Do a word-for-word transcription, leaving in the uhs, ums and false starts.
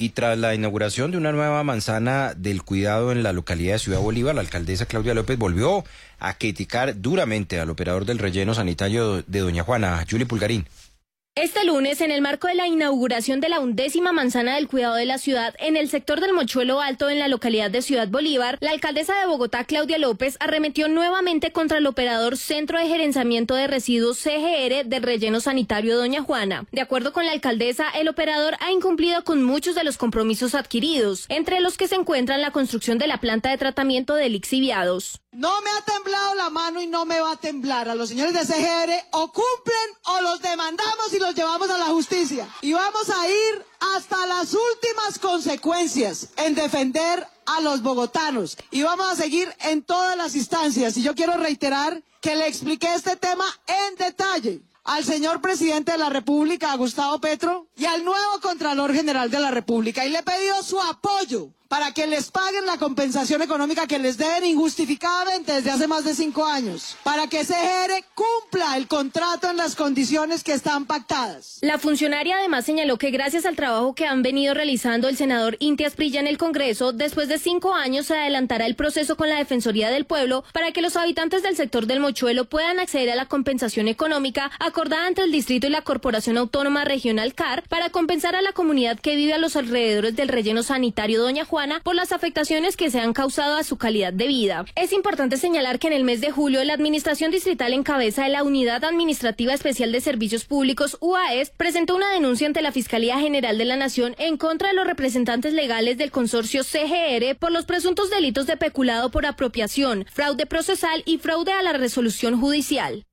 Y tras la inauguración de una nueva manzana del cuidado en la localidad de Ciudad Bolívar, la alcaldesa Claudia López volvió a criticar duramente al operador del relleno sanitario de Doña Juana, Julie Pulgarín. Este lunes, en el marco de la inauguración de la undécima manzana del cuidado de la ciudad en el sector del Mochuelo Alto en la localidad de Ciudad Bolívar, la alcaldesa de Bogotá, Claudia López, arremetió nuevamente contra el operador Centro de Gerenciamiento de Residuos C G R del relleno sanitario Doña Juana. De acuerdo con la alcaldesa, el operador ha incumplido con muchos de los compromisos adquiridos, entre los que se encuentran la construcción de la planta de tratamiento de lixiviados. No me ha temblado la mano y no me va a temblar. A los señores de C G R o cumplen o los demandamos y los llevamos a la justicia. Y vamos a ir hasta las últimas consecuencias en defender a los bogotanos. Y vamos a seguir en todas las instancias. Y yo quiero reiterar que le expliqué este tema en detalle al señor presidente de la República, a Gustavo Petro, y al nuevo Contralor General de la República. Y le he pedido su apoyo para que les paguen la compensación económica que les deben injustificadamente desde hace más de cinco años, para que C G R cumpla el contrato en las condiciones que están pactadas. La funcionaria además señaló que gracias al trabajo que han venido realizando el senador Inti Asprilla en el Congreso, después de cinco años se adelantará el proceso con la Defensoría del Pueblo para que los habitantes del sector del Mochuelo puedan acceder a la compensación económica acordada entre el distrito y la Corporación Autónoma Regional C A R para compensar a la comunidad que vive a los alrededores del relleno sanitario Doña Juana por las afectaciones que se han causado a su calidad de vida. Es importante señalar que en el mes de julio la Administración Distrital en cabeza de la Unidad Administrativa Especial de Servicios Públicos, U A E S, presentó una denuncia ante la Fiscalía General de la Nación en contra de los representantes legales del consorcio C G R por los presuntos delitos de peculado por apropiación, fraude procesal y fraude a la resolución judicial.